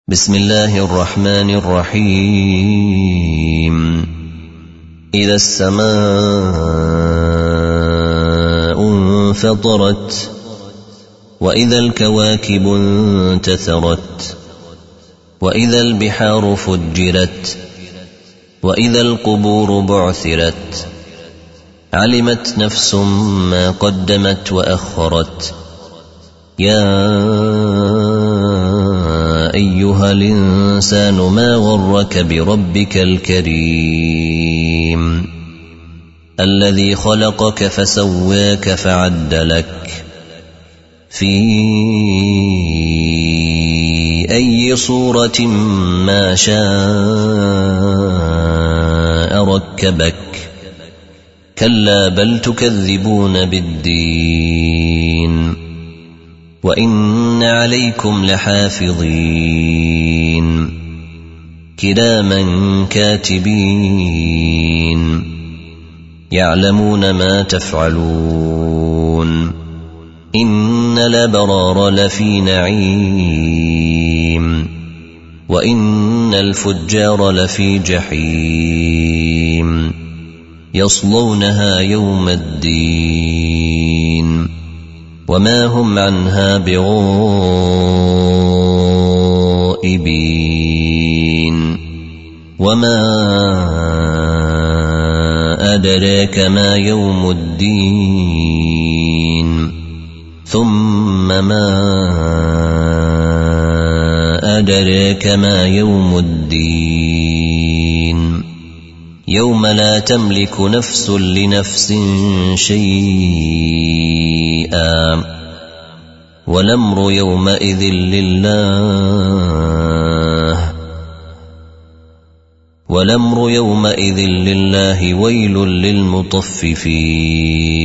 بسم الله الرحمن الرحيم. إذا السماء انفطرت وإذا الكواكب انتثرت وإذا البحار فجرت وإذا القبور بعثرت علمت نفس ما قدمت وأخرت. يا أيها الإنسان ما غرك بربك الكريم الذي خلقك فسواك فعدلك في أي صورة ما شاء ركبك. كلا بل تكذبون بالدين وإن عليكم لحافظين كراما كاتبين يعلمون ما تفعلون. إن الأبرار لفي نعيم وإن الفجار لفي جحيم يصلونها يوم الدين وما هم عنها بغائبين. وما أدراك ما يوم الدين ثم ما أدراك ما يوم الدين يوم لا تملك نفس لنفس شيئا والأمر يومئذ لله ويل للمطففين.